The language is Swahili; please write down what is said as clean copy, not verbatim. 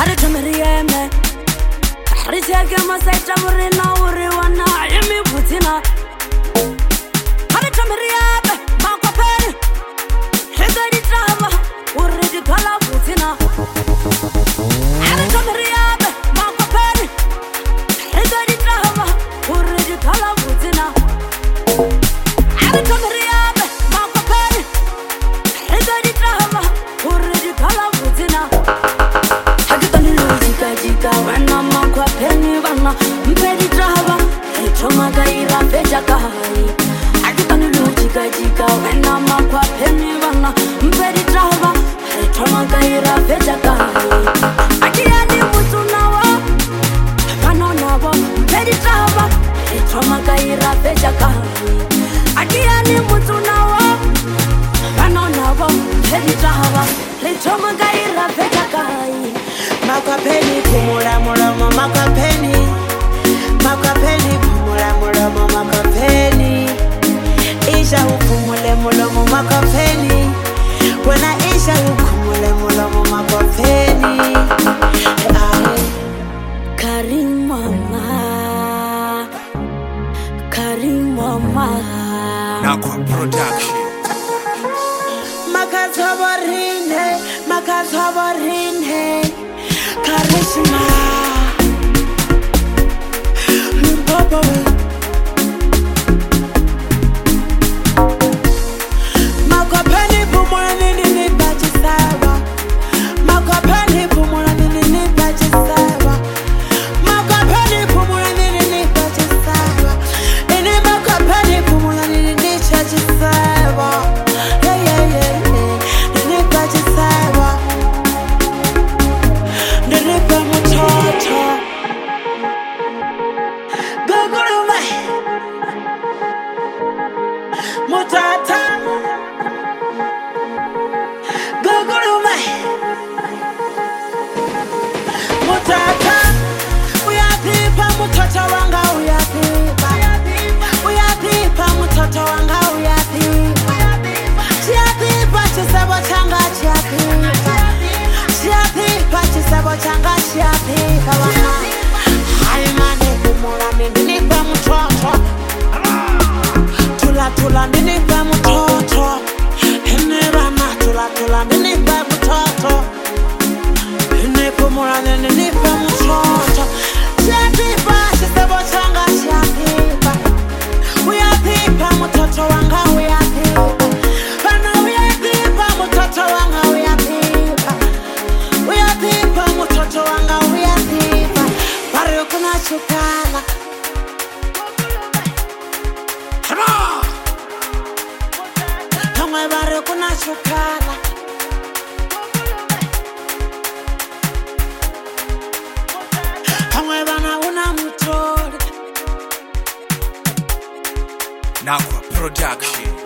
Hare tamriyeme Riteke masaita murina uri wana imi butina Hare tamriyeme Makopeni Hizari trava uri dikala butina Hare tamriyeme Makopeni Hizari trava uri dikala butina Hare tamriyeme Makopeni Hizari trava uri dikala butina Jika wana makwa peni wana mpedi drava Ritoma gaira feja kahai Akitani jika wana makwa peni wana mpedi drava Ritoma gaira feja kahai Akiani mutu nawa Pano nawa mpedi drava Ritoma gaira feja kahai Akiani mutu nawa Pano nawa mpedi drava Ritoma gaira feja kahai Makapeni pumula mulomo makapeni pumula mulomo makapeni Isha upumule mulomo makapeni Wena isha upumule mulomo makapeni Karim mama Nakwa Production Makathabarine Karishma Papa Makapeni pumula nini bachi sawa Makapeni pumula nini bachi sawa Makapeni pumula nini bachi sawa Ini makapeni pumula nini bachi sawa Nini bachi sawa Ninipa mtoto Gugurume Mutata Gugurume Mutata Uyapipa mtoto wanga uyapipa Uyapipa mtoto wanga uyapipa Chiapipa chisebo changa chiapipa Chiapipa chisebo changa chiapipa wana Haimane kumula ninipa mtoto Tula ninipa mtoto Henerana tula ninipa mtoto Henekumula ninipa mtoto Chiapipa chisebo changa chiapipa Uyapipa mtoto wanga uyapipa Bana uyapipa mtoto wanga uyapipa Uyapipa mtoto wanga uyapipa Bari kuna chukala Kamwe bari kuna chukala Kamwe bana una mutoli Nakwa Production